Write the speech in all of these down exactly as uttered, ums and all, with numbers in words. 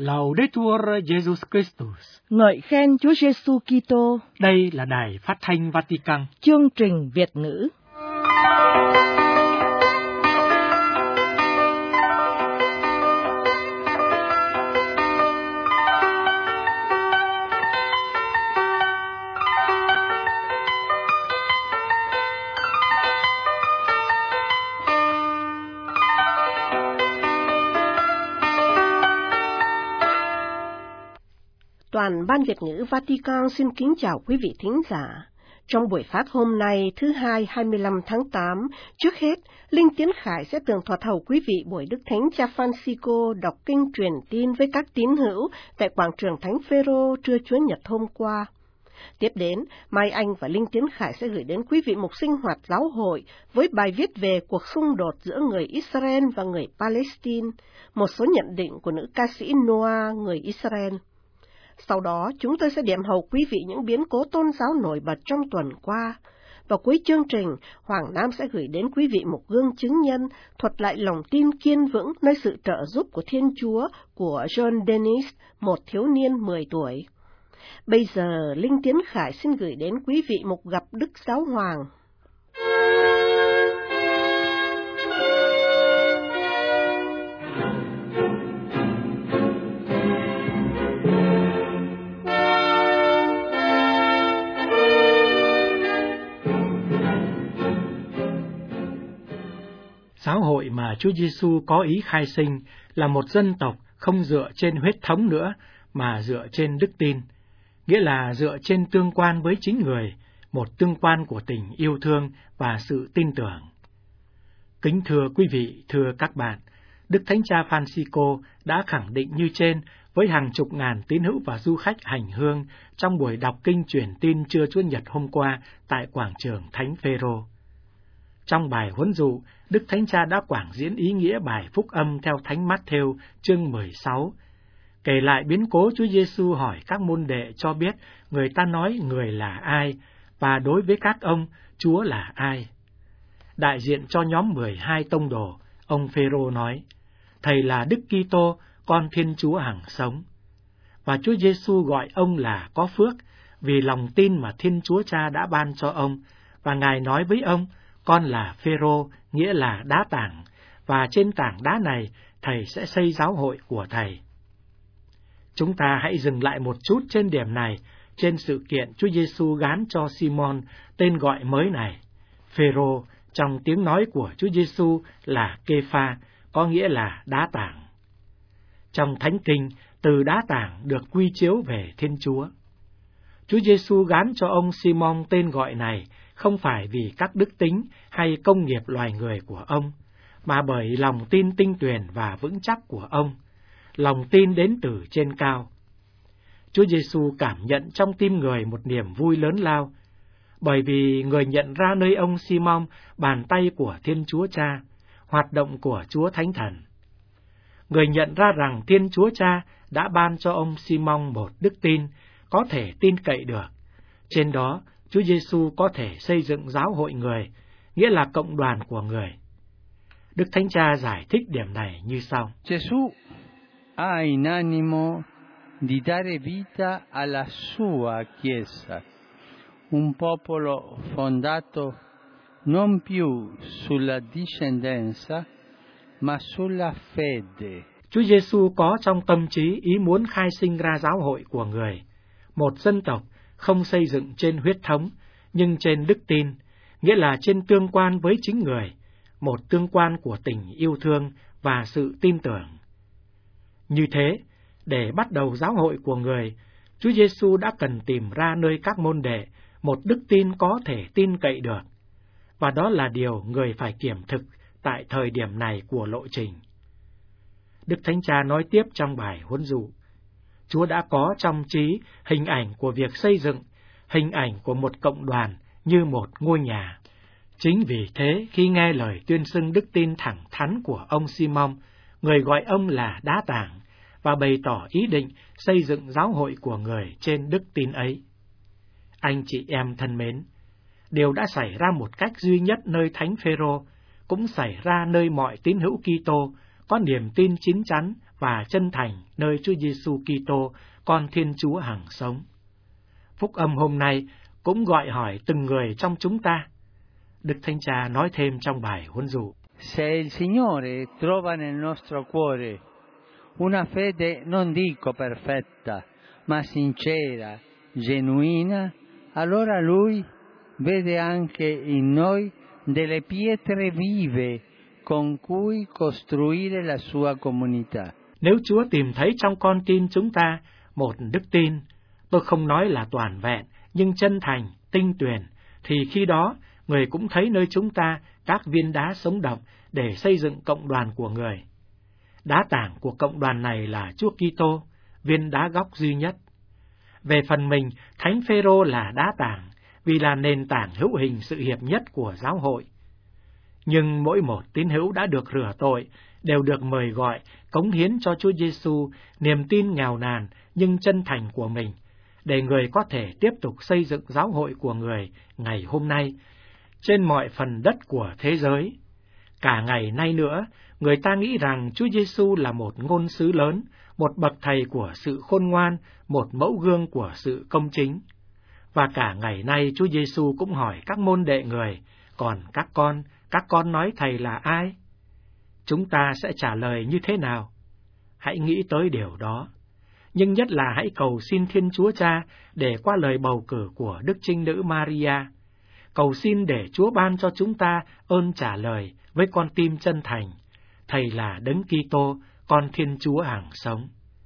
Laudetur Jesus Christus. Ngợi khen Chúa Giêsu Kitô. Đây là Đài Phát thanh Vatican. Chương trình Việt ngữ. Toàn Ban Việt ngữ Vatican xin kính chào quý vị thính giả. Trong buổi phát hôm nay, thứ hai, hai mươi lăm tháng tám, trước hết, Linh Tiến Khải sẽ tường thuật hầu quý vị buổi Đức Thánh Cha Francisco đọc kinh truyền tin với các tín hữu tại quảng trường Thánh Phêrô trưa Chúa Nhật hôm qua. Tiếp đến, Mai Anh và Linh Tiến Khải sẽ gửi đến quý vị một sinh hoạt giáo hội với bài viết về cuộc xung đột giữa người Israel và người Palestine, một số nhận định của nữ ca sĩ Noah, người Israel. Sau đó, chúng tôi sẽ điểm hầu quý vị những biến cố tôn giáo nổi bật trong tuần qua. Và cuối chương trình, Hoàng Nam sẽ gửi đến quý vị một gương chứng nhân thuật lại lòng tin kiên vững nơi sự trợ giúp của Thiên Chúa của John Dennis, một thiếu niên mười tuổi. Bây giờ, Linh Tiến Khải xin gửi đến quý vị một gặp Đức Giáo Hoàng. Giáo hội mà Chúa Giêsu có ý khai sinh là một dân tộc không dựa trên huyết thống nữa, mà dựa trên đức tin, nghĩa là dựa trên tương quan với chính người, một tương quan của tình yêu thương và sự tin tưởng. Kính thưa quý vị, thưa các bạn, Đức Thánh Cha Francisco đã khẳng định như trên với hàng chục ngàn tín hữu và du khách hành hương trong buổi đọc kinh truyền tin trưa Chúa Nhật hôm qua tại quảng trường Thánh Phêrô. Trong bài huấn dụ, Đức Thánh Cha đã quảng diễn ý nghĩa bài phúc âm theo Thánh Mát-thêu chương mười sáu, kể lại biến cố Chúa Giêsu hỏi các môn đệ cho biết người ta nói người là ai, và đối với các ông, Chúa là ai. Đại diện cho nhóm mười hai tông đồ, ông Phêrô nói, Thầy là Đức Kitô, con Thiên Chúa hằng sống. Và Chúa Giêsu gọi ông là có phước, vì lòng tin mà Thiên Chúa Cha đã ban cho ông, và Ngài nói với ông, con là Phêrô, nghĩa là đá tảng, và trên tảng đá này, Thầy sẽ xây giáo hội của Thầy. Chúng ta hãy dừng lại một chút trên điểm này, trên sự kiện Chúa Giêsu gán cho Simon tên gọi mới này. Phêrô, trong tiếng nói của Chúa Giêsu là Kê-pha, có nghĩa là đá tảng. Trong Thánh Kinh, từ đá tảng được quy chiếu về Thiên Chúa. Chúa Giêsu gán cho ông Simon tên gọi này không phải vì các đức tính hay công nghiệp loài người của ông, mà bởi lòng tin tinh tuyền và vững chắc của ông, lòng tin đến từ trên cao. Chúa Giêsu cảm nhận trong tim người một niềm vui lớn lao, bởi vì người nhận ra nơi ông Simon bàn tay của Thiên Chúa Cha, hoạt động của Chúa Thánh Thần. Người nhận ra rằng Thiên Chúa Cha đã ban cho ông Simon một đức tin, có thể tin cậy được. Trên đó, Chúa Giêsu có thể xây dựng giáo hội người, nghĩa là cộng đoàn của người. Đức Thánh Cha giải thích điểm này như sau. Gesù ha in animo di dare vita alla sua Chiesa, un popolo fondato non più sulla discendenza, ma sulla fede. Chúa Giêsu có trong tâm trí ý muốn khai sinh ra giáo hội của người, một dân tộc không xây dựng trên huyết thống, nhưng trên đức tin, nghĩa là trên tương quan với chính người, một tương quan của tình yêu thương và sự tin tưởng. Như thế, để bắt đầu giáo hội của người, Chúa Giêsu đã cần tìm ra nơi các môn đệ một đức tin có thể tin cậy được, và đó là điều người phải kiểm thực tại thời điểm này của lộ trình. Đức Thánh Cha nói tiếp trong bài huấn dụ, Chúa đã có trong trí hình ảnh của việc xây dựng, hình ảnh của một cộng đoàn như một ngôi nhà. Chính vì thế, khi nghe lời tuyên xưng đức tin thẳng thắn của ông Simon, người gọi ông là đá tảng, và bày tỏ ý định xây dựng giáo hội của người trên đức tin ấy. Anh chị em thân mến, điều đã xảy ra một cách duy nhất nơi Thánh Phêrô, cũng xảy ra nơi mọi tín hữu Kitô, có niềm tin chín chắn và chân thành nơi Chúa Giêsu Kitô, Con Thiên Chúa hằng sống. Phúc âm hôm nay cũng gọi hỏi từng người trong chúng ta. Đức Thánh Cha nói thêm trong bài huấn dụ: Se il Signore trova nel nostro cuore una fede non dico perfetta, ma sincera, genuina, allora Lui vede anche in noi delle pietre vive con cui costruire la sua comunità. Nếu Chúa tìm thấy trong con tim chúng ta một đức tin, tôi không nói là toàn vẹn, nhưng chân thành, tinh tuyền, thì khi đó Người cũng thấy nơi chúng ta các viên đá sống động để xây dựng cộng đoàn của Người. Đá tảng của cộng đoàn này là Chúa Kitô, viên đá góc duy nhất. Về phần mình, Thánh Phêrô là đá tảng, vì là nền tảng hữu hình sự hiệp nhất của giáo hội. Nhưng mỗi một tín hữu đã được rửa tội, đều được mời gọi cống hiến cho Chúa Giêsu niềm tin nghèo nàn nhưng chân thành của mình, để Người có thể tiếp tục xây dựng giáo hội của Người ngày hôm nay, trên mọi phần đất của thế giới. Cả ngày nay nữa, người ta nghĩ rằng Chúa Giêsu là một ngôn sứ lớn, một bậc thầy của sự khôn ngoan, một mẫu gương của sự công chính. Và cả ngày nay Chúa Giêsu cũng hỏi các môn đệ Người: còn các con, các con nói thầy là ai? Chúng ta sẽ trả lời như thế nào? Hãy nghĩ tới điều đó. Nhưng nhất là hãy cầu xin Thiên Chúa Cha để qua lời bầu cử của Đức Trinh Nữ Maria, cầu xin để Chúa ban cho chúng ta ơn trả lời với con tim chân thành: Thầy là Đấng Kitô, Con Thiên Chúa hằng sống.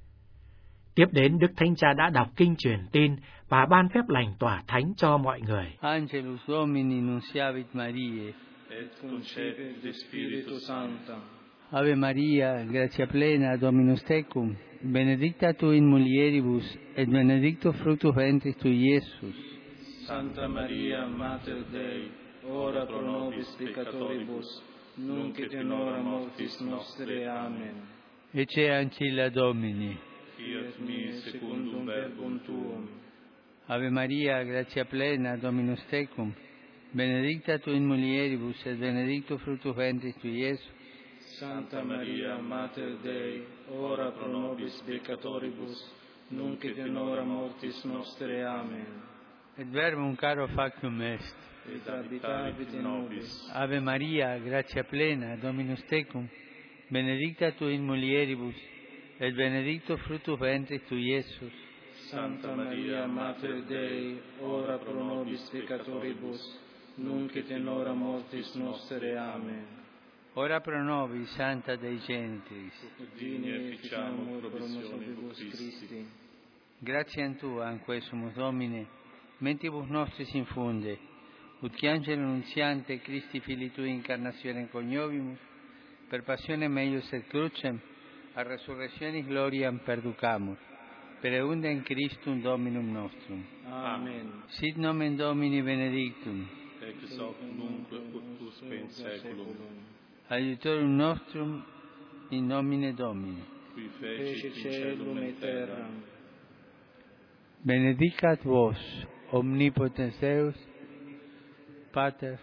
Tiếp đến, Đức Thánh Cha đã đọc kinh truyền tin và ban phép lành tỏa thánh cho mọi người. Angelus Domini nunciavit Mariae, et concepit de Spiritu Sancta. Ave Maria, gratia plena, Dominus tecum, benedicta tu in mulieribus, et benedictus fructus ventris tui, Iesus. Santa Maria, Mater Dei, ora pro nobis peccatoribus, nunc et in hora mortis nostre. Amen. Ecce ancilla Domini. Fiat mi secundum verbum tuum. Ave Maria, gratia plena, Dominus tecum, benedicta tu in mulieribus, et benedictus fructus ventris tui, Iesus. Santa Maria, Mater Dei, ora pro nobis peccatoribus, nunc et in hora mortis nostre. Amen. Et verbum caro factum est. Et habitavit in nobis. Ave Maria, gratia plena, Dominus tecum, benedicta tu in mulieribus, et benedictus fructus ventris tui, Iesus. Santa Maria, Mater Dei, ora pro nobis peccatoribus, nunc et in hora mortis nostre. Amen. Ora pro nobis, Santa Dei Genitrix. Dini efficiamur promissionibus Christi. Gratiam Tua, anque sumus Domine, mentibus nostris infunde, ut qui angelo nuntiante Christi Filii Tui incarnatione coniovimus, per passionem eius et crucem, a resurrectionis gloriam perducamur, per eundem Christum Dominum nostrum. Amen. Sit nomen Domini benedictum, Ex hoc nunc ut usque in saeculum. Aiutorium nostrum in nomine Domini. Qui fecit caelum et terram. Benedicat vos, omnipotens Deus, Pater,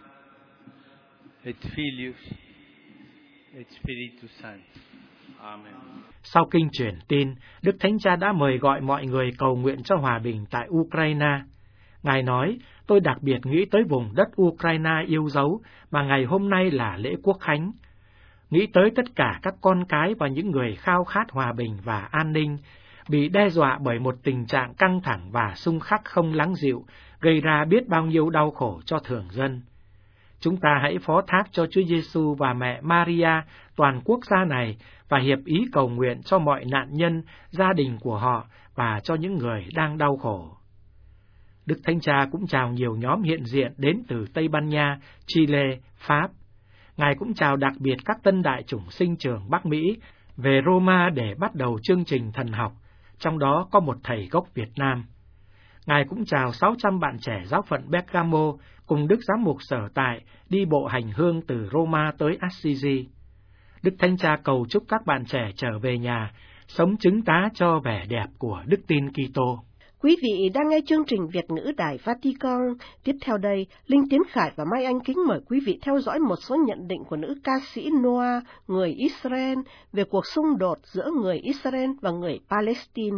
et Filius, et Spiritus Sanctus. Amen. Sau kinh truyền tin, Đức Thánh Cha đã mời gọi mọi người cầu nguyện cho hòa bình tại Ukraine. Ngài nói: tôi đặc biệt nghĩ tới vùng đất Ukraine yêu dấu mà ngày hôm nay là lễ Quốc Khánh. Nghĩ tới tất cả các con cái và những người khao khát hòa bình và an ninh, bị đe dọa bởi một tình trạng căng thẳng và xung khắc không lắng dịu, gây ra biết bao nhiêu đau khổ cho thường dân. Chúng ta hãy phó thác cho Chúa Giêsu và mẹ Maria toàn quốc gia này và hiệp ý cầu nguyện cho mọi nạn nhân, gia đình của họ và cho những người đang đau khổ. Đức Thánh Cha cũng chào nhiều nhóm hiện diện đến từ Tây Ban Nha, Chile, Pháp. Ngài cũng chào đặc biệt các tân đại chủng sinh trưởng Bắc Mỹ về Roma để bắt đầu chương trình thần học, trong đó có một thầy gốc Việt Nam. Ngài cũng chào sáu trăm bạn trẻ giáo phận Bergamo cùng Đức Giám mục sở tại đi bộ hành hương từ Roma tới Assisi. Đức Thánh Cha cầu chúc các bạn trẻ trở về nhà, sống chứng tá cho vẻ đẹp của đức tin Kitô. Quý vị đang nghe chương trình Việt ngữ Đài Vatican. Tiếp theo đây, Linh Tiến Khải và Mai Anh kính mời quý vị theo dõi một số nhận định của nữ ca sĩ Noah, người Israel, về cuộc xung đột giữa người Israel và người Palestine.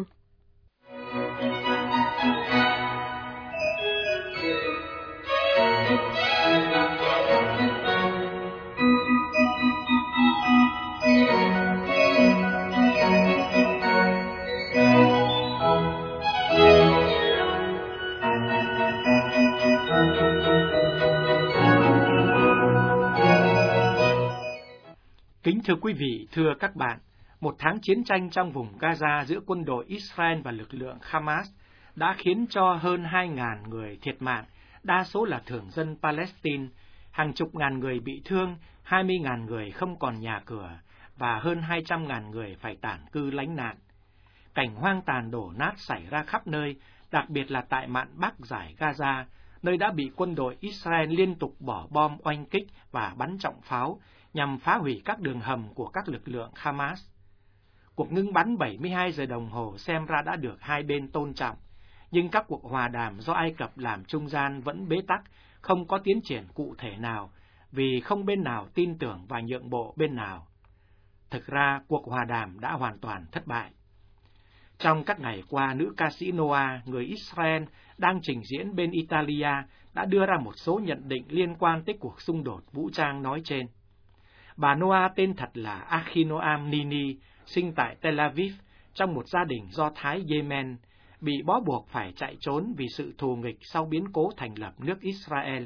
Kính thưa quý vị, thưa các bạn, một tháng chiến tranh trong vùng Gaza giữa quân đội Israel và lực lượng Hamas đã khiến cho hơn hai nghìn người thiệt mạng, đa số là thường dân Palestine, hàng chục ngàn người bị thương, hai mươi nghìn người không còn nhà cửa và hơn hai trăm nghìn người phải tản cư lánh nạn. Cảnh hoang tàn đổ nát xảy ra khắp nơi, đặc biệt là tại mạn Bắc dải Gaza, nơi đã bị quân đội Israel liên tục bỏ bom oanh kích và bắn trọng pháo nhằm phá hủy các đường hầm của các lực lượng Hamas. Cuộc ngưng bắn bảy mươi hai giờ đồng hồ xem ra đã được hai bên tôn trọng, nhưng các cuộc hòa đàm do Ai Cập làm trung gian vẫn bế tắc, không có tiến triển cụ thể nào, vì không bên nào tin tưởng và nhượng bộ bên nào. Thực ra, cuộc hòa đàm đã hoàn toàn thất bại. Trong các ngày qua, nữ ca sĩ Noah, người Israel, đang trình diễn bên Italia, đã đưa ra một số nhận định liên quan tới cuộc xung đột vũ trang nói trên. Bà Noah tên thật là Ahinoam Nini, sinh tại Tel Aviv, trong một gia đình Do Thái Yemen, bị bó buộc phải chạy trốn vì sự thù nghịch sau biến cố thành lập nước Israel.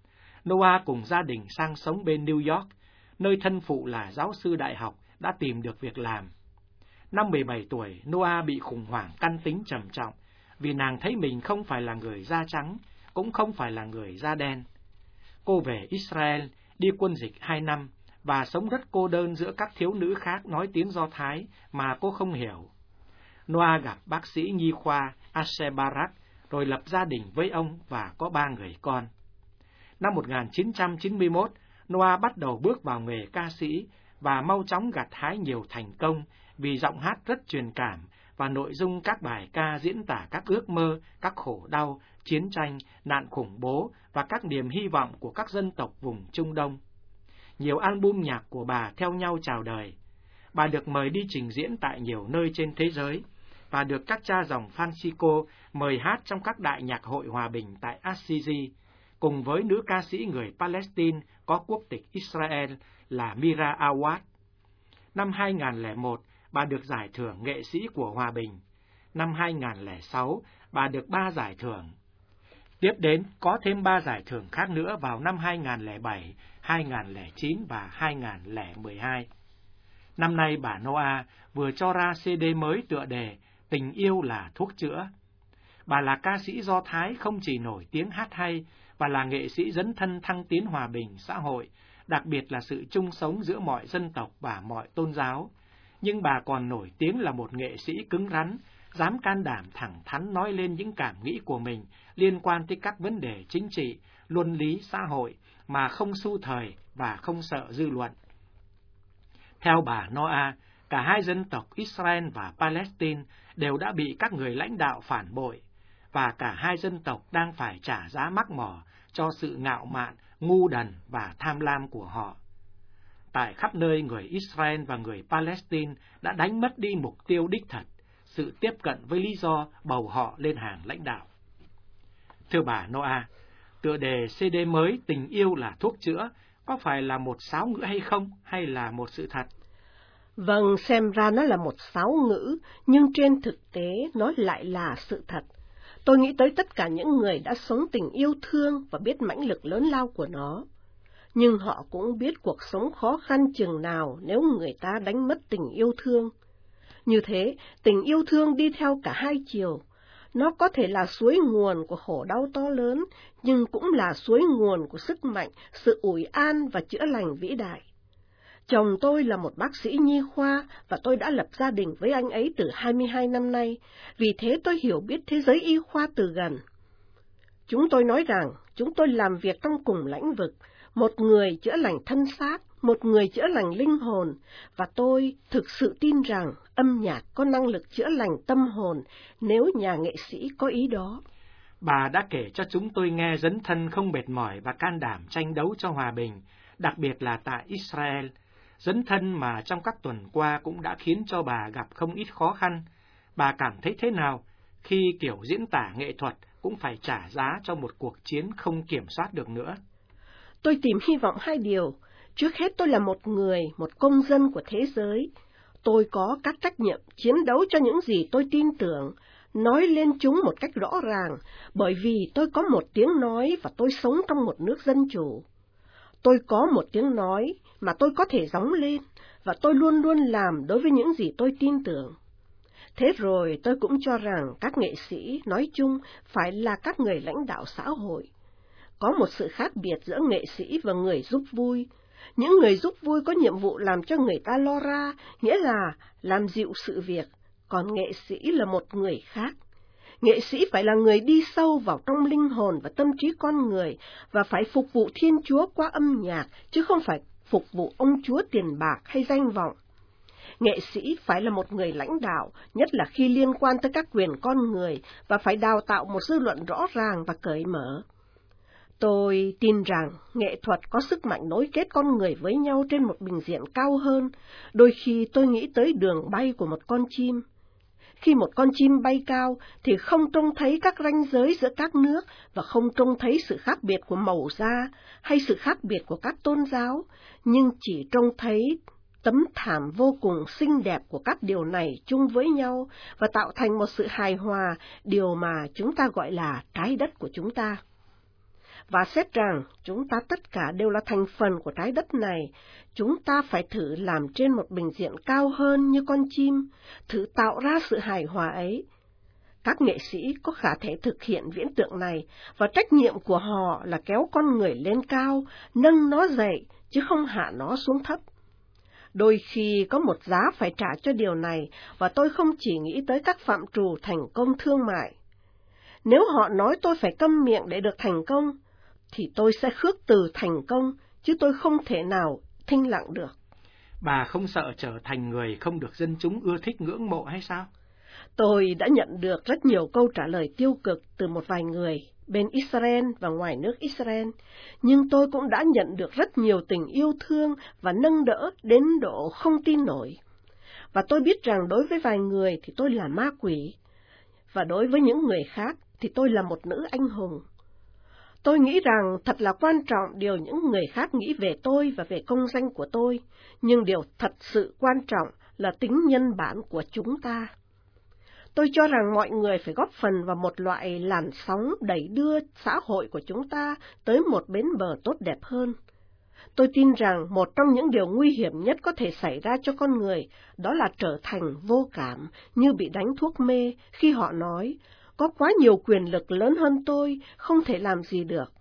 Noah cùng gia đình sang sống bên New York, nơi thân phụ là giáo sư đại học đã tìm được việc làm. Năm mười bảy tuổi, Noah bị khủng hoảng căn tính trầm trọng, vì nàng thấy mình không phải là người da trắng, cũng không phải là người da đen. Cô về Israel, đi quân dịch hai năm, và sống rất cô đơn giữa các thiếu nữ khác nói tiếng Do Thái mà cô không hiểu. Noah gặp bác sĩ nhi khoa Asher Barak, rồi lập gia đình với ông và có ba người con. Năm một nghìn chín trăm chín mươi mốt, Noah bắt đầu bước vào nghề ca sĩ và mau chóng gặt hái nhiều thành công vì giọng hát rất truyền cảm và nội dung các bài ca diễn tả các ước mơ, các khổ đau, chiến tranh, nạn khủng bố và các niềm hy vọng của các dân tộc vùng Trung Đông. Nhiều album nhạc của bà theo nhau chào đời. Bà được mời đi trình diễn tại nhiều nơi trên thế giới và được các cha dòng Francisco mời hát trong các đại nhạc hội hòa bình tại Assisi, cùng với nữ ca sĩ người Palestine có quốc tịch Israel là Mira Awad. Năm hai nghìn lẻ một, bà được giải thưởng nghệ sĩ của hòa bình. Năm hai nghìn lẻ sáu, bà được ba giải thưởng. Tiếp đến, có thêm ba giải thưởng khác nữa vào năm hai nghìn lẻ bảy, hai nghìn lẻ chín và hai nghìn lẻ mười hai. Năm nay, bà Noah vừa cho ra xê đê mới tựa đề Tình yêu là thuốc chữa. Bà là ca sĩ Do Thái không chỉ nổi tiếng hát hay, và là nghệ sĩ dấn thân thăng tiến hòa bình xã hội, đặc biệt là sự chung sống giữa mọi dân tộc và mọi tôn giáo. Nhưng bà còn nổi tiếng là một nghệ sĩ cứng rắn, dám can đảm thẳng thắn nói lên những cảm nghĩ của mình liên quan tới các vấn đề chính trị, luân lý xã hội mà không xu thời và không sợ dư luận. Theo bà Noah, cả hai dân tộc Israel và Palestine đều đã bị các người lãnh đạo phản bội, và cả hai dân tộc đang phải trả giá mắc mỏ cho sự ngạo mạn, ngu đần và tham lam của họ. Tại khắp nơi, người Israel và người Palestine đã đánh mất đi mục tiêu đích thật, sự tiếp cận với lý do bầu họ lên hàng lãnh đạo. Thưa bà Noah, tựa đề xê đê mới Tình yêu là thuốc chữa có phải là một sáo ngữ hay không, hay là một sự thật? Vâng, xem ra nó là một sáo ngữ, nhưng trên thực tế nó lại là sự thật. Tôi nghĩ tới tất cả những người đã sống tình yêu thương và biết mãnh lực lớn lao của nó. Nhưng họ cũng biết cuộc sống khó khăn chừng nào nếu người ta đánh mất tình yêu thương. Như thế, tình yêu thương đi theo cả hai chiều. Nó có thể là suối nguồn của khổ đau to lớn, nhưng cũng là suối nguồn của sức mạnh, sự ủi an và chữa lành vĩ đại. Chồng tôi là một bác sĩ nhi khoa và tôi đã lập gia đình với anh ấy từ hai mươi hai năm nay, vì thế tôi hiểu biết thế giới y khoa từ gần. Chúng tôi nói rằng chúng tôi làm việc trong cùng lĩnh vực, một người chữa lành thân xác, một người chữa lành linh hồn, và tôi thực sự tin rằng âm nhạc có năng lực chữa lành tâm hồn nếu nhà nghệ sĩ có ý đó. Bà đã kể cho chúng tôi nghe dấn thân không mệt mỏi và can đảm tranh đấu cho hòa bình, đặc biệt là tại Israel. Dấn thân mà trong các tuần qua cũng đã khiến cho bà gặp không ít khó khăn. Bà cảm thấy thế nào khi kiểu diễn tả nghệ thuật cũng phải trả giá cho một cuộc chiến không kiểm soát được nữa? Tôi tìm hy vọng hai điều. Trước hết, tôi là một người, một công dân của thế giới. Tôi có các trách nhiệm chiến đấu cho những gì tôi tin tưởng, nói lên chúng một cách rõ ràng, bởi vì tôi có một tiếng nói và tôi sống trong một nước dân chủ. Tôi có một tiếng nói mà tôi có thể gióng lên, và tôi luôn luôn làm đối với những gì tôi tin tưởng. Thế rồi tôi cũng cho rằng các nghệ sĩ nói chung phải là các người lãnh đạo xã hội. Có một sự khác biệt giữa nghệ sĩ và người giúp vui. Những người giúp vui có nhiệm vụ làm cho người ta lo ra, nghĩa là làm dịu sự việc, còn nghệ sĩ là một người khác. Nghệ sĩ phải là người đi sâu vào trong linh hồn và tâm trí con người, và phải phục vụ Thiên Chúa qua âm nhạc, chứ không phải phục vụ ông chúa tiền bạc hay danh vọng. Nghệ sĩ phải là một người lãnh đạo, nhất là khi liên quan tới các quyền con người, và phải đào tạo một dư luận rõ ràng và cởi mở. Tôi tin rằng nghệ thuật có sức mạnh nối kết con người với nhau trên một bình diện cao hơn. Đôi khi tôi nghĩ tới đường bay của một con chim. Khi một con chim bay cao thì không trông thấy các ranh giới giữa các nước và không trông thấy sự khác biệt của màu da hay sự khác biệt của các tôn giáo, nhưng chỉ trông thấy tấm thảm vô cùng xinh đẹp của các điều này chung với nhau và tạo thành một sự hài hòa, điều mà chúng ta gọi là trái đất của chúng ta. Và xét rằng chúng ta tất cả đều là thành phần của trái đất này, chúng ta phải thử làm trên một bình diện cao hơn như con chim, thử tạo ra sự hài hòa ấy. Các nghệ sĩ có khả thể thực hiện viễn tượng này, và trách nhiệm của họ là kéo con người lên cao, nâng nó dậy, chứ không hạ nó xuống thấp. Đôi khi có một giá phải trả cho điều này, và tôi không chỉ nghĩ tới các phạm trù thành công thương mại. Nếu họ nói tôi phải câm miệng để được thành công, thì tôi sẽ khước từ thành công, chứ tôi không thể nào thinh lặng được. Bà không sợ trở thành người không được dân chúng ưa thích ngưỡng mộ hay sao? Tôi đã nhận được rất nhiều câu trả lời tiêu cực từ một vài người bên Israel và ngoài nước Israel, nhưng tôi cũng đã nhận được rất nhiều tình yêu thương và nâng đỡ đến độ không tin nổi. Và tôi biết rằng đối với vài người thì tôi là ma quỷ, và đối với những người khác thì tôi là một nữ anh hùng. Tôi nghĩ rằng thật là quan trọng điều những người khác nghĩ về tôi và về công danh của tôi, nhưng điều thật sự quan trọng là tính nhân bản của chúng ta. Tôi cho rằng mọi người phải góp phần vào một loại làn sóng đẩy đưa xã hội của chúng ta tới một bến bờ tốt đẹp hơn. Tôi tin rằng một trong những điều nguy hiểm nhất có thể xảy ra cho con người đó là trở thành vô cảm, như bị đánh thuốc mê khi họ nói, có quá nhiều quyền lực lớn hơn tôi, không thể làm gì được.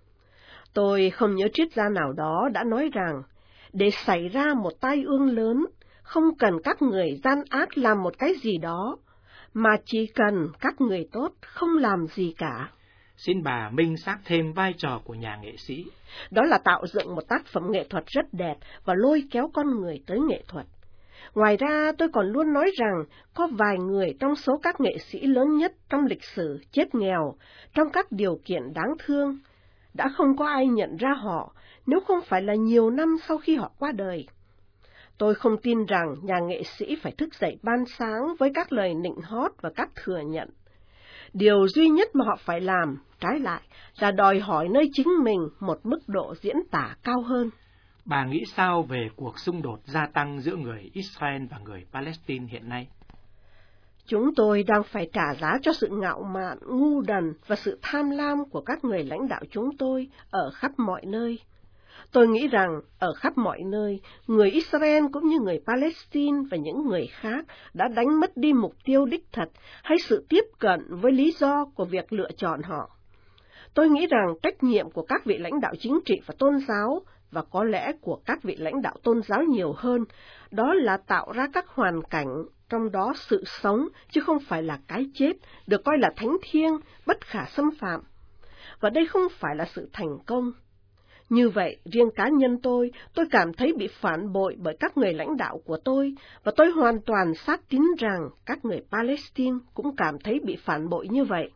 Tôi không nhớ triết gia nào đó đã nói rằng, để xảy ra một tai ương lớn, không cần các người gian ác làm một cái gì đó, mà chỉ cần các người tốt không làm gì cả. Xin bà minh xác thêm vai trò của nhà nghệ sĩ. Đó là tạo dựng một tác phẩm nghệ thuật rất đẹp và lôi kéo con người tới nghệ thuật. Ngoài ra, tôi còn luôn nói rằng có vài người trong số các nghệ sĩ lớn nhất trong lịch sử chết nghèo, trong các điều kiện đáng thương. Đã không có ai nhận ra họ, nếu không phải là nhiều năm sau khi họ qua đời. Tôi không tin rằng nhà nghệ sĩ phải thức dậy ban sáng với các lời nịnh hót và các thừa nhận. Điều duy nhất mà họ phải làm, trái lại, là đòi hỏi nơi chính mình một mức độ diễn tả cao hơn. Bà nghĩ sao về cuộc xung đột gia tăng giữa người Israel và người Palestine hiện nay? Chúng tôi đang phải trả giá cho sự ngạo mạn, ngu đần và sự tham lam của các người lãnh đạo chúng tôi ở khắp mọi nơi. Tôi nghĩ rằng ở khắp mọi nơi, người Israel cũng như người Palestine và những người khác đã đánh mất đi mục tiêu đích thật hay sự tiếp cận với lý do của việc lựa chọn họ. Tôi nghĩ rằng trách nhiệm của các vị lãnh đạo chính trị và tôn giáo, và có lẽ của các vị lãnh đạo tôn giáo nhiều hơn, đó là tạo ra các hoàn cảnh, trong đó sự sống, chứ không phải là cái chết, được coi là thánh thiêng, bất khả xâm phạm. Và đây không phải là sự thành công. Như vậy, riêng cá nhân tôi, tôi cảm thấy bị phản bội bởi các người lãnh đạo của tôi, và tôi hoàn toàn xác tín rằng các người Palestine cũng cảm thấy bị phản bội như vậy.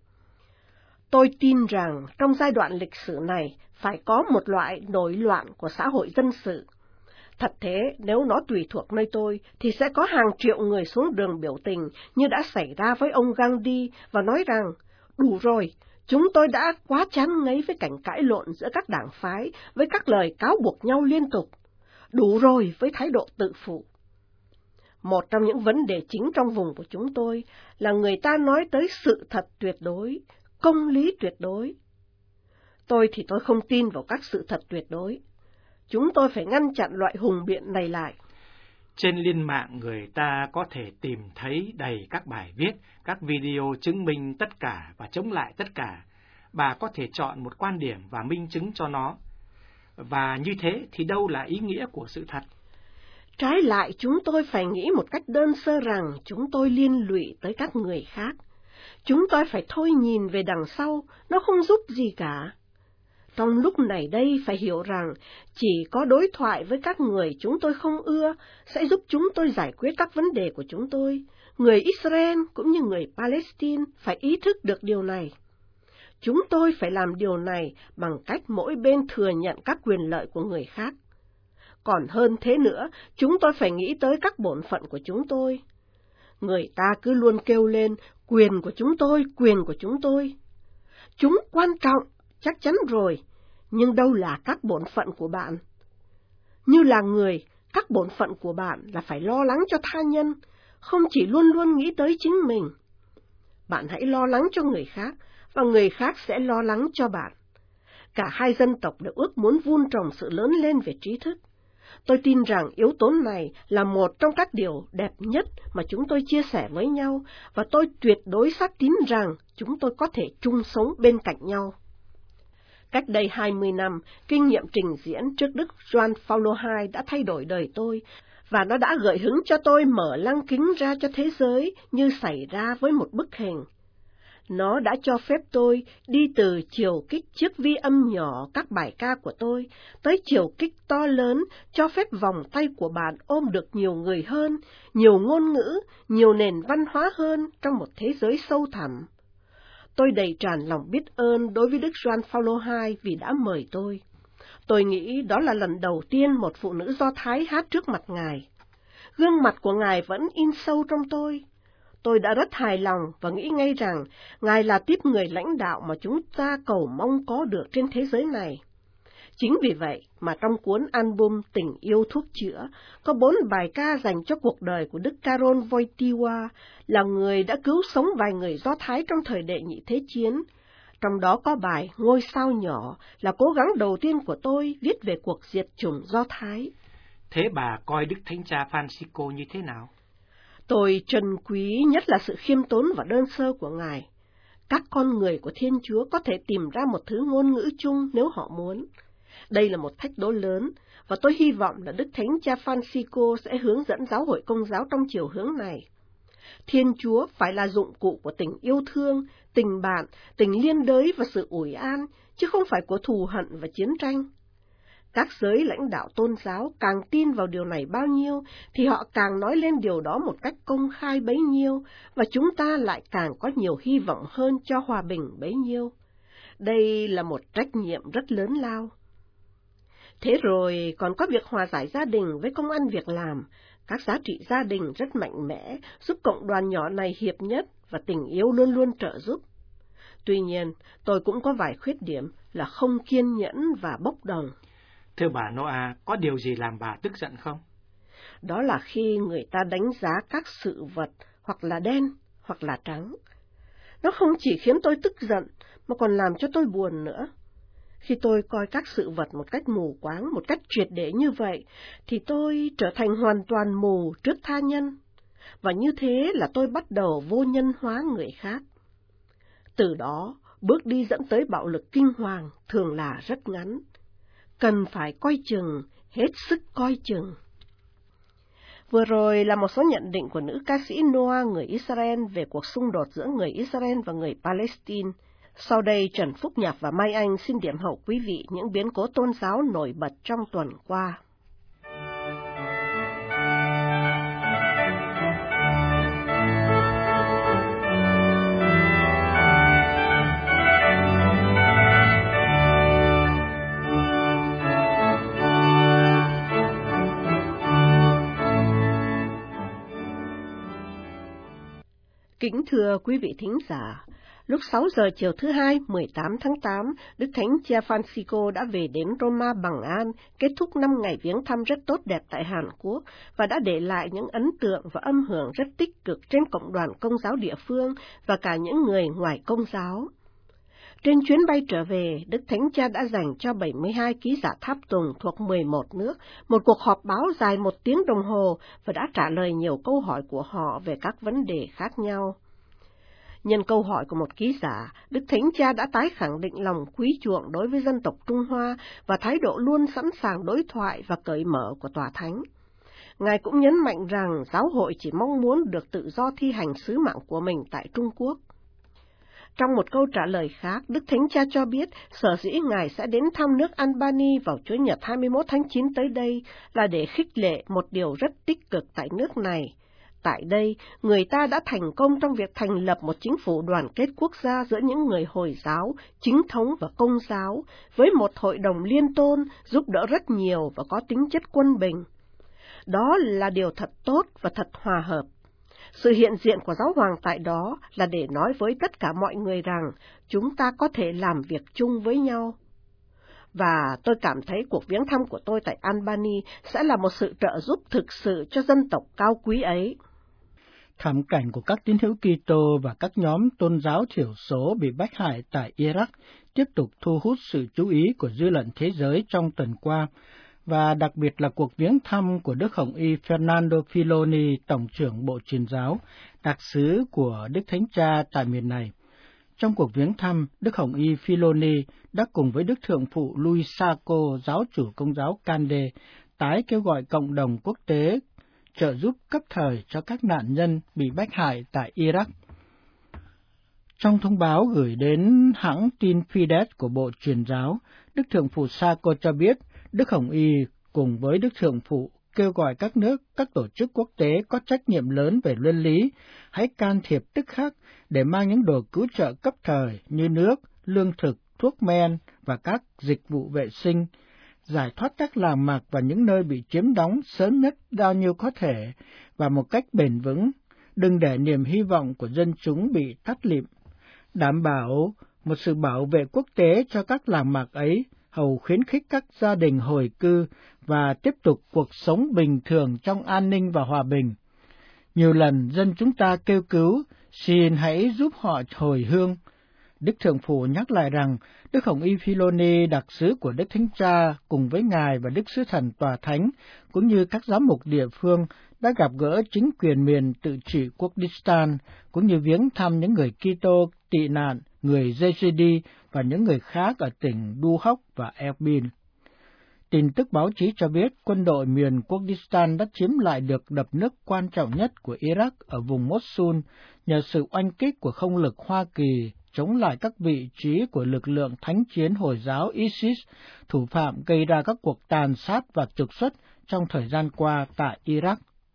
Tôi tin rằng trong giai đoạn lịch sử này phải có một loại nổi loạn của xã hội dân sự. Thật thế, nếu nó tùy thuộc nơi tôi, thì sẽ có hàng triệu người xuống đường biểu tình như đã xảy ra với ông Gandhi và nói rằng, đủ rồi, chúng tôi đã quá chán ngấy với cảnh cãi lộn giữa các đảng phái, với các lời cáo buộc nhau liên tục. Đủ rồi với thái độ tự phụ. Một trong những vấn đề chính trong vùng của chúng tôi là người ta nói tới sự thật tuyệt đối, công lý tuyệt đối. Tôi thì tôi không tin vào các sự thật tuyệt đối. Chúng tôi phải ngăn chặn loại hùng biện này lại. Trên liên mạng người ta có thể tìm thấy đầy các bài viết, các video chứng minh tất cả và chống lại tất cả. Bà có thể chọn một quan điểm và minh chứng cho nó. Và như thế thì đâu là ý nghĩa của sự thật? Trái lại, chúng tôi phải nghĩ một cách đơn sơ rằng chúng tôi liên lụy tới các người khác. Chúng tôi phải thôi nhìn về đằng sau, nó không giúp gì cả. Trong lúc này đây phải hiểu rằng chỉ có đối thoại với các người chúng tôi không ưa sẽ giúp chúng tôi giải quyết các vấn đề của chúng tôi. Người Israel cũng như người Palestine phải ý thức được điều này. Chúng tôi phải làm điều này bằng cách mỗi bên thừa nhận các quyền lợi của người khác. Còn hơn thế nữa, chúng tôi phải nghĩ tới các bổn phận của chúng tôi. Người ta cứ luôn kêu lên, quyền của chúng tôi, quyền của chúng tôi. Chúng quan trọng, chắc chắn rồi, nhưng đâu là các bổn phận của bạn? Như là người, các bổn phận của bạn là phải lo lắng cho tha nhân, không chỉ luôn luôn nghĩ tới chính mình. Bạn hãy lo lắng cho người khác, và người khác sẽ lo lắng cho bạn. Cả hai dân tộc đều ước muốn vun trồng sự lớn lên về trí thức. Tôi tin rằng yếu tố này là một trong các điều đẹp nhất mà chúng tôi chia sẻ với nhau, và tôi tuyệt đối xác tín rằng chúng tôi có thể chung sống bên cạnh nhau. Cách đây hai mươi năm, kinh nghiệm trình diễn trước Đức Gioan Phaolô hai đã thay đổi đời tôi, và nó đã gợi hứng cho tôi mở lăng kính ra cho thế giới như xảy ra với một bức hình. Nó đã cho phép tôi đi từ chiều kích chiếc vi âm nhỏ các bài ca của tôi, tới chiều kích to lớn, cho phép vòng tay của bạn ôm được nhiều người hơn, nhiều ngôn ngữ, nhiều nền văn hóa hơn trong một thế giới sâu thẳm. Tôi đầy tràn lòng biết ơn đối với Đức Gioan Phaolô hai vì đã mời tôi. Tôi nghĩ đó là lần đầu tiên một phụ nữ Do Thái hát trước mặt Ngài. Gương mặt của Ngài vẫn in sâu trong tôi. Tôi đã rất hài lòng và nghĩ ngay rằng Ngài là tiếp người lãnh đạo mà chúng ta cầu mong có được trên thế giới này. Chính vì vậy mà trong cuốn album Tình yêu thuốc chữa có bốn bài ca dành cho cuộc đời của Đức Karol Wojtyła, là người đã cứu sống vài người Do Thái trong thời đệ nhị thế chiến. Trong đó có bài Ngôi sao nhỏ là cố gắng đầu tiên của tôi viết về cuộc diệt chủng Do Thái. Thế bà coi Đức Thánh Cha Francisco như thế nào? Tôi trân quý nhất là sự khiêm tốn và đơn sơ của Ngài. Các con người của Thiên Chúa có thể tìm ra một thứ ngôn ngữ chung nếu họ muốn. Đây là một thách đố lớn, và tôi hy vọng là Đức Thánh Cha Francisco sẽ hướng dẫn giáo hội Công giáo trong chiều hướng này. Thiên Chúa phải là dụng cụ của tình yêu thương, tình bạn, tình liên đới và sự ủi an, chứ không phải của thù hận và chiến tranh. Các giới lãnh đạo tôn giáo càng tin vào điều này bao nhiêu, thì họ càng nói lên điều đó một cách công khai bấy nhiêu, và chúng ta lại càng có nhiều hy vọng hơn cho hòa bình bấy nhiêu. Đây là một trách nhiệm rất lớn lao. Thế rồi còn có việc hòa giải gia đình với công ăn việc làm, các giá trị gia đình rất mạnh mẽ, giúp cộng đoàn nhỏ này hiệp nhất và tình yêu luôn luôn trợ giúp. Tuy nhiên, tôi cũng có vài khuyết điểm là không kiên nhẫn và bốc đồng. Thưa bà Noa, có điều gì làm bà tức giận không? Đó là khi người ta đánh giá các sự vật hoặc là đen hoặc là trắng. Nó không chỉ khiến tôi tức giận mà còn làm cho tôi buồn nữa. Khi tôi coi các sự vật một cách mù quáng, một cách triệt để như vậy, thì tôi trở thành hoàn toàn mù trước tha nhân. Và như thế là tôi bắt đầu vô nhân hóa người khác. Từ đó, bước đi dẫn tới bạo lực kinh hoàng thường là rất ngắn. Cần phải coi chừng, hết sức coi chừng. Vừa rồi là một số nhận định của nữ ca sĩ Noa người Israel về cuộc xung đột giữa người Israel và người Palestine. Sau đây, Trần Phúc Nhạc và Mai Anh xin điểm hậu quý vị những biến cố tôn giáo nổi bật trong tuần qua. Kính thưa quý vị thính giả, lúc sáu giờ chiều thứ Hai, mười tám tháng tám, Đức Thánh Cha Francisco đã về đến Roma bằng an, kết thúc năm ngày viếng thăm rất tốt đẹp tại Hàn Quốc và đã để lại những ấn tượng và âm hưởng rất tích cực trên cộng đoàn Công giáo địa phương và cả những người ngoài Công giáo. Trên chuyến bay trở về, Đức Thánh Cha đã dành cho bảy mươi hai ký giả tháp tùng thuộc mười một nước một cuộc họp báo dài một tiếng đồng hồ và đã trả lời nhiều câu hỏi của họ về các vấn đề khác nhau. Nhân câu hỏi của một ký giả, Đức Thánh Cha đã tái khẳng định lòng quý chuộng đối với dân tộc Trung Hoa và thái độ luôn sẵn sàng đối thoại và cởi mở của Tòa Thánh. Ngài cũng nhấn mạnh rằng giáo hội chỉ mong muốn được tự do thi hành sứ mạng của mình tại Trung Quốc. Trong một câu trả lời khác, Đức Thánh Cha cho biết sở dĩ Ngài sẽ đến thăm nước Albany vào Chủ nhật hai mươi mốt tháng chín tới đây là để khích lệ một điều rất tích cực tại nước này. Tại đây, người ta đã thành công trong việc thành lập một chính phủ đoàn kết quốc gia giữa những người Hồi giáo, chính thống và Công giáo, với một hội đồng liên tôn giúp đỡ rất nhiều và có tính chất quân bình. Đó là điều thật tốt và thật hòa hợp. Sự hiện diện của Giáo Hoàng tại đó là để nói với tất cả mọi người rằng chúng ta có thể làm việc chung với nhau. Và tôi cảm thấy cuộc viếng thăm của tôi tại Albany sẽ là một sự trợ giúp thực sự cho dân tộc cao quý ấy. Thảm cảnh của các tín hữu Kitô và các nhóm tôn giáo thiểu số bị bách hại tại Iraq tiếp tục thu hút sự chú ý của dư luận thế giới trong tuần qua, và đặc biệt là cuộc viếng thăm của Đức Hồng Y Fernando Filoni, Tổng trưởng Bộ Truyền giáo, đặc sứ của Đức Thánh Cha tại miền này. Trong cuộc viếng thăm, Đức Hồng Y Filoni đã cùng với Đức Thượng phụ Luis Sacco, giáo chủ Công giáo Cande, tái kêu gọi cộng đồng quốc tế trợ giúp cấp thời cho các nạn nhân bị bách hại tại Iraq. Trong thông báo gửi đến hãng tin Fides của Bộ Truyền giáo, Đức Thượng phụ Sacco cho biết Đức Hồng Y cùng với Đức Thượng phụ kêu gọi các nước, các tổ chức quốc tế có trách nhiệm lớn về luân lý, hãy can thiệp tức khắc để mang những đồ cứu trợ cấp thời như nước, lương thực, thuốc men và các dịch vụ vệ sinh, giải thoát các làng mạc và những nơi bị chiếm đóng sớm nhất bao nhiêu có thể và một cách bền vững, đừng để niềm hy vọng của dân chúng bị tắt lịm, đảm bảo một sự bảo vệ quốc tế cho các làng mạc ấy, hầu khuyến khích các gia đình hồi cư và tiếp tục cuộc sống bình thường trong an ninh và hòa bình. Nhiều lần dân chúng ta kêu cứu, xin hãy giúp họ hồi hương. Đức Thượng phụ nhắc lại rằng Đức Hồng Y Filoni, đặc sứ của Đức Thánh Cha, cùng với Ngài và Đức Sứ Thần Tòa Thánh, cũng như các giám mục địa phương, đã gặp gỡ chính quyền miền tự trị Kurdistan, cũng như viếng thăm những người Kitô tị nạn, người Yazidi và những người khác ở tỉnh Duhok và Erbil. Tin tức báo chí cho biết quân đội miền Kurdistan đã chiếm lại được đập nước quan trọng nhất của Iraq ở vùng Mosul nhờ sự oanh kích của không lực Hoa Kỳ chống lại các vị trí của lực lượng thánh chiến Hồi giáo ISIS, thủ phạm gây ra các cuộc tàn sát và trục xuất trong thời gian qua tại Iraq.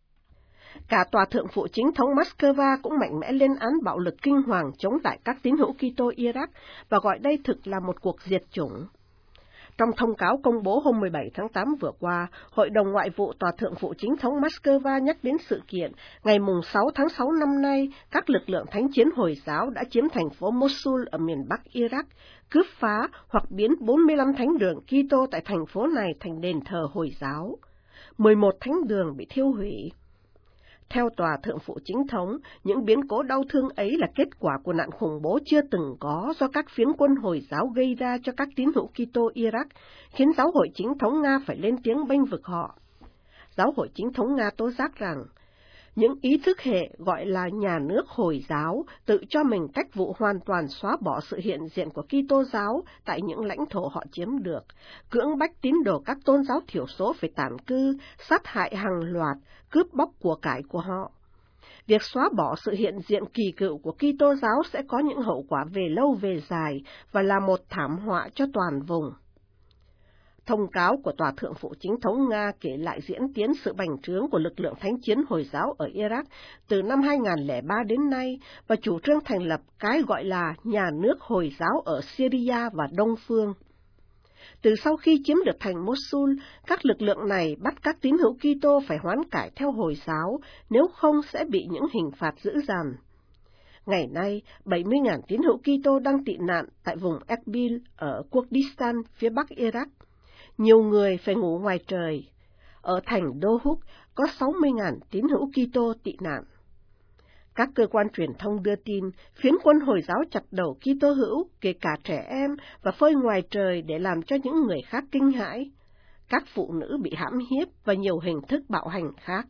Cả Tòa Thượng phụ Chính thống Moscow cũng mạnh mẽ lên án bạo lực kinh hoàng chống lại các tín hữu Kitô Iraq và gọi đây thực là một cuộc diệt chủng. Trong thông cáo công bố hôm mười bảy tháng tám vừa qua, Hội đồng Ngoại vụ Tòa Thượng phụ Chính thống Moscow nhắc đến sự kiện ngày sáu tháng sáu năm nay, các lực lượng thánh chiến Hồi giáo đã chiếm thành phố Mosul ở miền Bắc Iraq, cướp phá hoặc biến bốn mươi lăm thánh đường Kitô tại thành phố này thành đền thờ Hồi giáo. mười một thánh đường bị thiêu hủy. Theo Tòa Thượng phụ Chính thống, những biến cố đau thương ấy là kết quả của nạn khủng bố chưa từng có do các phiến quân Hồi giáo gây ra cho các tín hữu Kitô Iraq, khiến Giáo hội Chính thống Nga phải lên tiếng bênh vực họ. Giáo hội Chính thống Nga tố giác rằng, những ý thức hệ gọi là nhà nước Hồi giáo tự cho mình cách vụ hoàn toàn xóa bỏ sự hiện diện của Kitô giáo tại những lãnh thổ họ chiếm được, cưỡng bách tín đồ các tôn giáo thiểu số phải tản cư, sát hại hàng loạt, cướp bóc của cải của họ. việc xóa bỏ sự hiện diện kỳ cựu của Kitô giáo sẽ có những hậu quả về lâu về dài và là một thảm họa cho toàn vùng. Thông cáo của Tòa Thượng phụ Chính thống Nga kể lại diễn tiến sự bành trướng của lực lượng thánh chiến Hồi giáo ở Iraq từ năm hai nghìn không trăm lẻ ba đến nay và chủ trương thành lập cái gọi là nhà nước Hồi giáo ở Syria và Đông Phương. Từ sau khi chiếm được thành Mosul, các lực lượng này bắt các tín hữu Kitô phải hoán cải theo Hồi giáo, nếu không sẽ bị những hình phạt dữ dằn. Ngày nay, bảy mươi nghìn tín hữu Kitô đang tị nạn tại vùng Erbil ở Kurdistan, phía bắc Iraq. Nhiều người phải ngủ ngoài trời. Ở thành Dohuk có sáu mươi nghìn tín hữu Kitô tị nạn. Các cơ quan truyền thông đưa tin, phiến quân Hồi giáo chặt đầu Kitô hữu, kể cả trẻ em, và phơi ngoài trời để làm cho những người khác kinh hãi. Các phụ nữ bị hãm hiếp và nhiều hình thức bạo hành khác.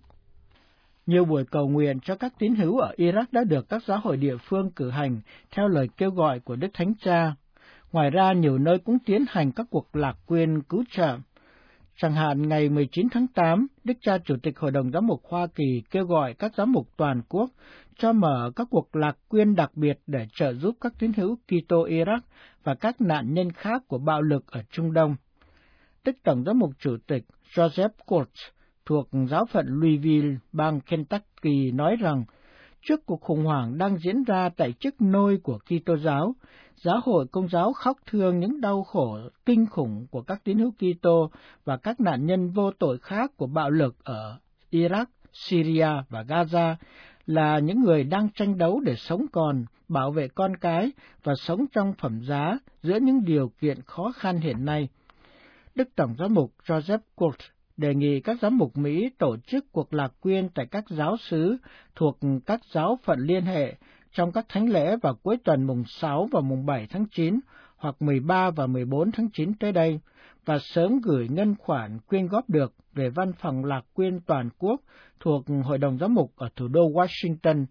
Nhiều buổi cầu nguyện cho các tín hữu ở Iraq đã được các giáo hội địa phương cử hành theo lời kêu gọi của Đức Thánh Cha. Ngoài ra, nhiều nơi cũng tiến hành các cuộc lạc quyên cứu trợ. Chẳng hạn, ngày mười chín tháng tám, Đức Cha Chủ tịch Hội đồng Giám mục Hoa Kỳ kêu gọi các giám mục toàn quốc cho mở các cuộc lạc quyên đặc biệt để trợ giúp các tín hữu Kitô Iraq và các nạn nhân khác của bạo lực ở Trung Đông. Đức Tổng Giám mục Chủ tịch Joseph Coates thuộc giáo phận Louisville, bang Kentucky nói rằng, trước cuộc khủng hoảng đang diễn ra tại chức nôi của Kitô giáo, giáo hội Công giáo khóc thương những đau khổ kinh khủng của các tín hữu Kitô và các nạn nhân vô tội khác của bạo lực ở Iraq, Syria và Gaza, là những người đang tranh đấu để sống còn, bảo vệ con cái và sống trong phẩm giá giữa những điều kiện khó khăn hiện nay. Đức Tổng Giám mục Joseph Coates đề nghị các giám mục Mỹ tổ chức cuộc lạc quyên tại các giáo xứ thuộc các giáo phận liên hệ trong các thánh lễ vào cuối tuần mùng sáu và mùng bảy tháng chín hoặc mười ba và mười bốn tháng chín tới đây, và sớm gửi ngân khoản quyên góp được về văn phòng lạc quyên toàn quốc thuộc Hội đồng Giám mục ở thủ đô Washington.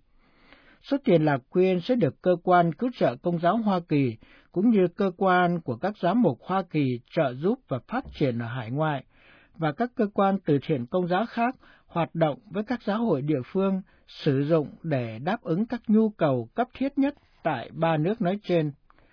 Số tiền lạc quyên sẽ được cơ quan cứu trợ Công giáo Hoa Kỳ cũng như cơ quan của các giám mục Hoa Kỳ trợ giúp và phát triển ở hải ngoại, và các cơ quan từ thiện Công giáo khác hoạt động với các giáo hội địa phương sử dụng để đáp ứng các nhu cầu cấp thiết nhất tại ba nước nói trên.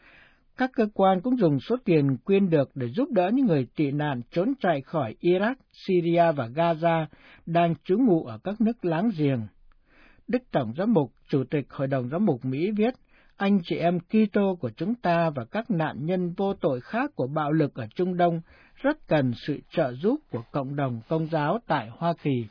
Các cơ quan cũng dùng số tiền quyên được để giúp đỡ những người tị nạn trốn chạy khỏi Iraq, Syria và Gaza đang trú ngụ ở các nước láng giềng. Đức Tổng Giám mục, Chủ tịch Hội đồng Giám mục Mỹ viết, anh chị em Kitô của chúng ta và các nạn nhân vô tội khác của bạo lực ở Trung Đông rất cần sự trợ giúp của cộng đồng Công giáo tại Hoa Kỳ.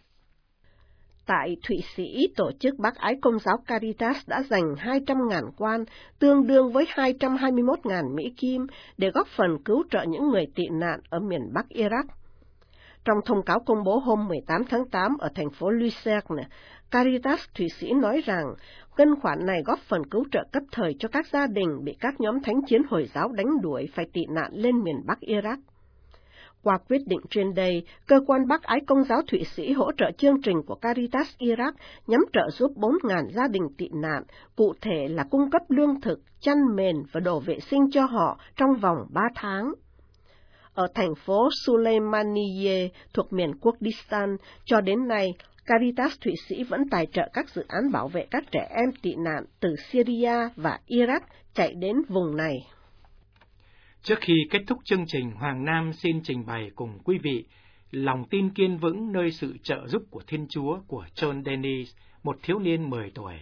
Tại Thụy Sĩ, tổ chức bác ái Công giáo Caritas đã dành hai trăm nghìn quan, tương đương với hai trăm hai mươi mốt nghìn Mỹ Kim, để góp phần cứu trợ những người tị nạn ở miền Bắc Iraq. Trong thông cáo công bố hôm mười tám tháng tám ở thành phố Lucerne, Caritas Thụy Sĩ nói rằng ngân khoản này góp phần cứu trợ cấp thời cho các gia đình bị các nhóm thánh chiến Hồi giáo đánh đuổi phải tị nạn lên miền Bắc Iraq. Qua quyết định trên đây, cơ quan bác ái Công giáo Thụy Sĩ hỗ trợ chương trình của Caritas Iraq nhằm trợ giúp bốn nghìn gia đình tị nạn, cụ thể là cung cấp lương thực, chăn mền và đồ vệ sinh cho họ trong vòng ba tháng. Ở thành phố Suleymaniye thuộc miền Kurdistan, cho đến nay, Caritas Thụy Sĩ vẫn tài trợ các dự án bảo vệ các trẻ em tị nạn từ Syria và Iraq chạy đến vùng này. Trước khi kết thúc chương trình, Hoàng Nam xin trình bày cùng quý vị lòng tin kiên vững nơi sự trợ giúp của Thiên Chúa của John Dennis, một thiếu niên mười tuổi.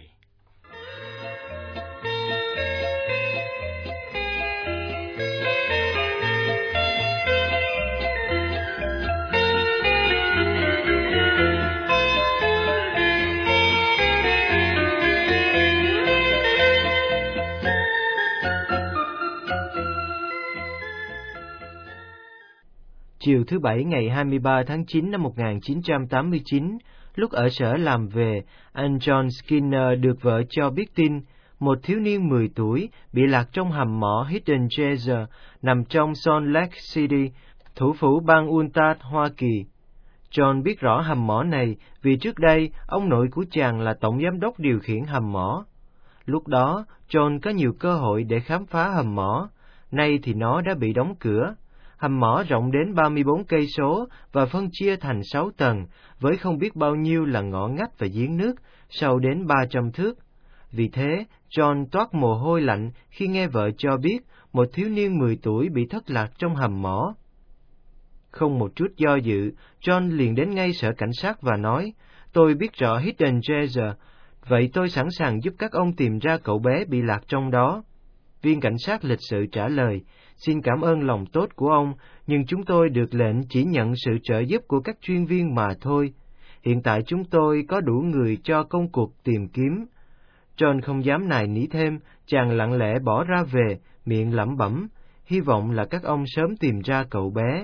Chiều thứ Bảy ngày hai mươi ba tháng chín năm một nghìn chín trăm tám mươi chín, lúc ở sở làm về, anh John Skinner được vợ cho biết tin, một thiếu niên mười tuổi bị lạc trong hầm mỏ Hidden Treasure nằm trong Salt Lake City, thủ phủ bang Utah, Hoa Kỳ. John biết rõ hầm mỏ này vì trước đây ông nội của chàng là tổng giám đốc điều khiển hầm mỏ. Lúc đó, John có nhiều cơ hội để khám phá hầm mỏ, nay thì nó đã bị đóng cửa. hầm mỏ rộng đến ba mươi bốn cây số và phân chia thành sáu tầng, với không biết bao nhiêu là ngõ ngách và giếng nước, sâu đến ba trăm thước. Vì thế, John toát mồ hôi lạnh khi nghe vợ cho biết một thiếu niên mười tuổi bị thất lạc trong hầm mỏ. Không một chút do dự, John liền đến ngay sở cảnh sát và nói, tôi biết rõ Hidden Treasure, vậy tôi sẵn sàng giúp các ông tìm ra cậu bé bị lạc trong đó. Viên cảnh sát lịch sự trả lời, xin cảm ơn lòng tốt của ông, nhưng chúng tôi được lệnh chỉ nhận sự trợ giúp của các chuyên viên mà thôi. Hiện tại chúng tôi có đủ người cho công cuộc tìm kiếm. John không dám nài nỉ thêm, chàng lặng lẽ bỏ ra về, miệng lẩm bẩm, hy vọng là các ông sớm tìm ra cậu bé.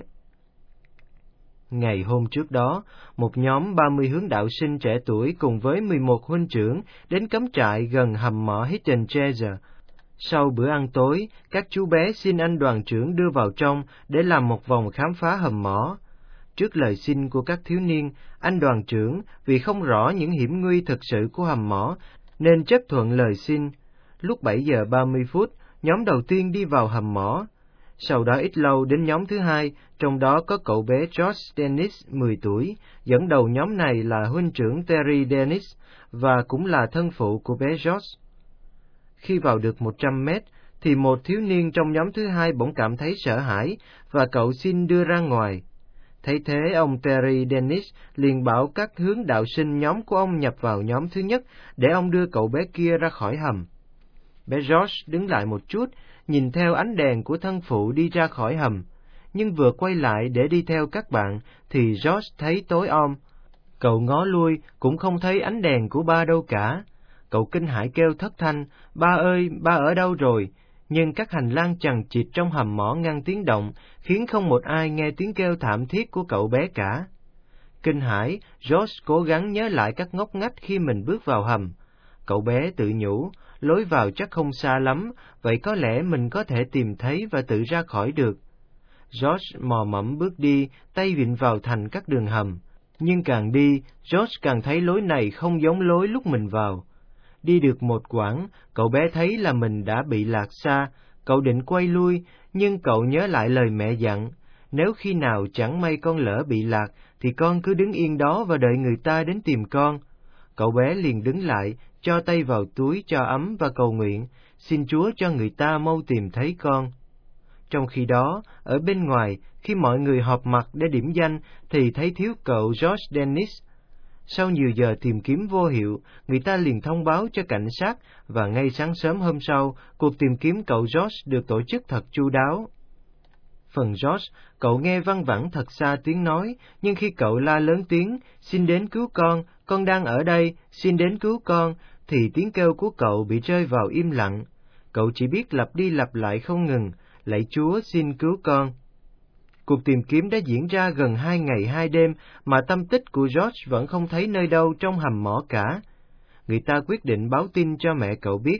Ngày hôm trước đó, một nhóm ba mươi hướng đạo sinh trẻ tuổi cùng với mười một huynh trưởng đến cắm trại gần hầm mỏ Hidden Treasure. Sau bữa ăn tối, các chú bé xin anh đoàn trưởng đưa vào trong để làm một vòng khám phá hầm mỏ. Trước lời xin của các thiếu niên, anh đoàn trưởng vì không rõ những hiểm nguy thực sự của hầm mỏ nên chấp thuận lời xin. Lúc bảy giờ ba mươi phút, nhóm đầu tiên đi vào hầm mỏ. Sau đó ít lâu đến nhóm thứ hai, trong đó có cậu bé George Dennis, mười tuổi, dẫn đầu nhóm này là huynh trưởng Terry Dennis và cũng là thân phụ của bé George. Khi vào được một trăm mét, thì một thiếu niên trong nhóm thứ hai bỗng cảm thấy sợ hãi và cậu xin đưa ra ngoài. Thấy thế, ông Terry Dennis liền bảo các hướng đạo sinh nhóm của ông nhập vào nhóm thứ nhất để ông đưa cậu bé kia ra khỏi hầm. Bé George đứng lại một chút, nhìn theo ánh đèn của thân phụ đi ra khỏi hầm, nhưng vừa quay lại để đi theo các bạn thì George thấy tối om. Cậu ngó lui cũng không thấy ánh đèn của ba đâu cả. Cậu kinh hãi kêu thất thanh, ba ơi, ba ở đâu rồi? Nhưng các hành lang chằng chịt trong hầm mỏ ngăn tiếng động, khiến không một ai nghe tiếng kêu thảm thiết của cậu bé cả. Kinh hãi, George cố gắng nhớ lại các ngóc ngách khi mình bước vào hầm. Cậu bé tự nhủ, lối vào chắc không xa lắm, vậy có lẽ mình có thể tìm thấy và tự ra khỏi được. George mò mẫm bước đi, tay vịn vào thành các đường hầm. Nhưng càng đi, George càng thấy lối này không giống lối lúc mình vào. Đi được một quãng, cậu bé thấy là mình đã bị lạc xa. Cậu định quay lui, nhưng cậu nhớ lại lời mẹ dặn, nếu khi nào chẳng may con lỡ bị lạc, thì con cứ đứng yên đó và đợi người ta đến tìm con. Cậu bé liền đứng lại, cho tay vào túi cho ấm và cầu nguyện, xin Chúa cho người ta mau tìm thấy con. Trong khi đó, ở bên ngoài, khi mọi người họp mặt để điểm danh, thì thấy thiếu cậu George Dennis. Sau nhiều giờ tìm kiếm vô hiệu, người ta liền thông báo cho cảnh sát, và ngay sáng sớm hôm sau, cuộc tìm kiếm cậu George được tổ chức thật chu đáo. Phần George, cậu nghe văng vẳng thật xa tiếng nói, nhưng khi cậu la lớn tiếng, xin đến cứu con, con đang ở đây, xin đến cứu con, thì tiếng kêu của cậu bị rơi vào im lặng. Cậu chỉ biết lặp đi lặp lại không ngừng, lạy Chúa xin cứu con. Cuộc tìm kiếm đã diễn ra gần hai ngày hai đêm, mà tâm tích của George vẫn không thấy nơi đâu trong hầm mỏ cả. Người ta quyết định báo tin cho mẹ cậu biết.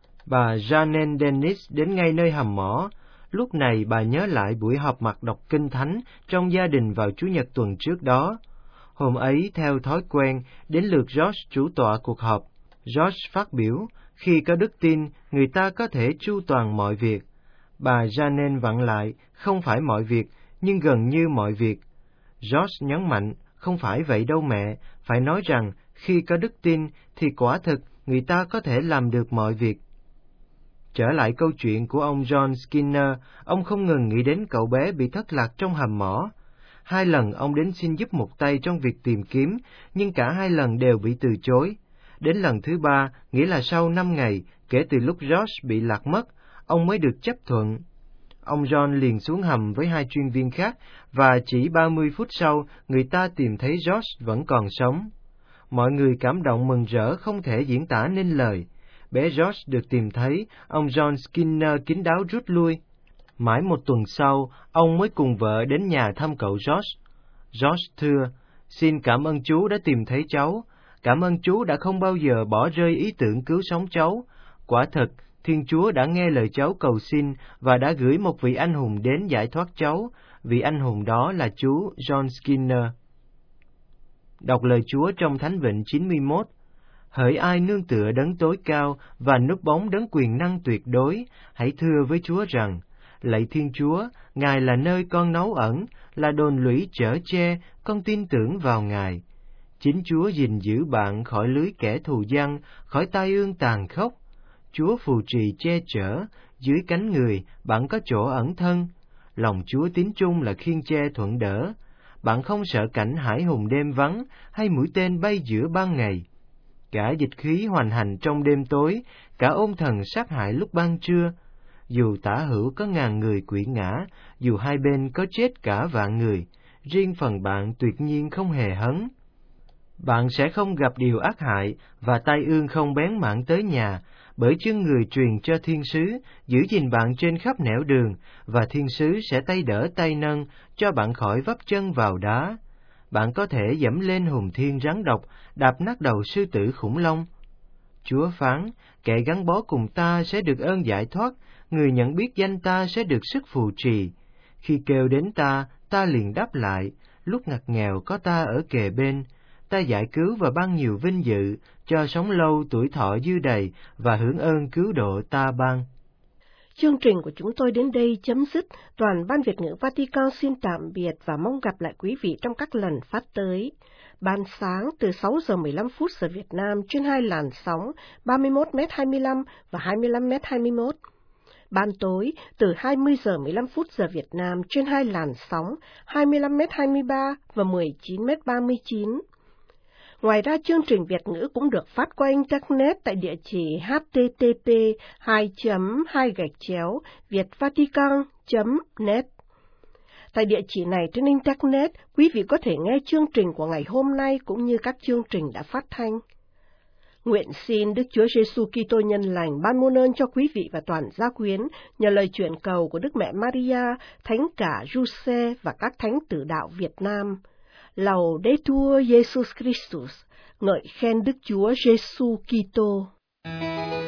Bà Janet Dennis đến ngay nơi hầm mỏ. Lúc này bà nhớ lại buổi họp mặt đọc kinh thánh trong gia đình vào Chủ nhật tuần trước đó. Hôm ấy, theo thói quen, đến lượt George chủ tọa cuộc họp. George phát biểu, khi có đức tin, người ta có thể chu toàn mọi việc. Bà Janet vặn lại, không phải mọi việc, nhưng gần như mọi việc. George nhấn mạnh, không phải vậy đâu mẹ, phải nói rằng, khi có đức tin, thì quả thực, người ta có thể làm được mọi việc. Trở lại câu chuyện của ông John Skinner, ông không ngừng nghĩ đến cậu bé bị thất lạc trong hầm mỏ. Hai lần ông đến xin giúp một tay trong việc tìm kiếm, nhưng cả hai lần đều bị từ chối. Đến lần thứ ba, nghĩa là sau năm ngày, kể từ lúc George bị lạc mất, ông mới được chấp thuận. Ông John liền xuống hầm với hai chuyên viên khác, và chỉ ba mươi phút sau, người ta tìm thấy George vẫn còn sống. Mọi người cảm động mừng rỡ không thể diễn tả nên lời. Bé George được tìm thấy, ông John Skinner kín đáo rút lui. Mãi một tuần sau, ông mới cùng vợ đến nhà thăm cậu George. George thưa, xin cảm ơn Chúa đã tìm thấy cháu. Cảm ơn Chúa đã không bao giờ bỏ rơi ý tưởng cứu sống cháu. Quả thật, Thiên Chúa đã nghe lời cháu cầu xin và đã gửi một vị anh hùng đến giải thoát cháu. Vị anh hùng đó là chú John Skinner. Đọc lời Chúa trong Thánh Vịnh chín mươi mốt. Hỡi ai nương tựa đấng tối cao và núp bóng đấng quyền năng tuyệt đối, hãy thưa với Chúa rằng, Lạy Thiên Chúa, Ngài là nơi con náu ẩn, là đồn lũy chở che, con tin tưởng vào Ngài. Chính Chúa gìn giữ bạn khỏi lưới kẻ thù gian, khỏi tai ương tàn khốc. Chúa phù trì che chở, dưới cánh người bạn có chỗ ẩn thân. Lòng Chúa tín chung là khiên che thuận đỡ. Bạn không sợ cảnh hải hùng đêm vắng hay mũi tên bay giữa ban ngày. Cả dịch khí hoành hành trong đêm tối, cả ôn thần sát hại lúc ban trưa. Dù tả hữu có ngàn người quỵ ngã, dù hai bên có chết cả vạn người, riêng phần bạn tuyệt nhiên không hề hấn. Bạn sẽ không gặp điều ác hại, và tai ương không bén mảng tới nhà, bởi chân người truyền cho thiên sứ, giữ gìn bạn trên khắp nẻo đường, và thiên sứ sẽ tay đỡ tay nâng, cho bạn khỏi vấp chân vào đá. Bạn có thể dẫm lên hùng thiên rắn độc, đạp nát đầu sư tử khủng long. Chúa phán, kẻ gắn bó cùng ta sẽ được ơn giải thoát, người nhận biết danh ta sẽ được sức phù trì. Khi kêu đến ta, ta liền đáp lại, lúc ngặt nghèo có ta ở kề bên. Ta giải cứu và ban nhiều vinh dự, cho sống lâu tuổi thọ dư đầy và hưởng ơn cứu độ ta ban. Chương trình của chúng tôi đến đây chấm dứt. Toàn Ban Việt ngữ Vatican xin tạm biệt và mong gặp lại quý vị trong các lần phát tới. Ban sáng từ sáu giờ mười lăm phút giờ Việt Nam trên hai làn sóng ba mươi mốt mét hai mươi lăm và hai mươi lăm mét hai mươi mốt. Ban tối từ hai mươi giờ mười lăm phút giờ Việt Nam trên hai làn sóng hai mươi lăm mét hai mươi ba và mười chín mét ba mươi chín. Ngoài ra, chương trình Việt ngữ cũng được phát qua Internet tại địa chỉ h t t p hai chấm hai gạch chéo vietvatican chấm net. Tại địa chỉ này trên Internet, quý vị có thể nghe chương trình của ngày hôm nay cũng như các chương trình đã phát thanh. Nguyện xin Đức Chúa Giêsu Kitô nhân lành ban muôn ơn cho quý vị và toàn gia quyến nhờ lời chuyển cầu của Đức Mẹ Maria, Thánh cả Giuse và các thánh tử đạo Việt Nam. Laudetur Jesus Christus, ngợi khen Đức Chúa Giêsu Kitô.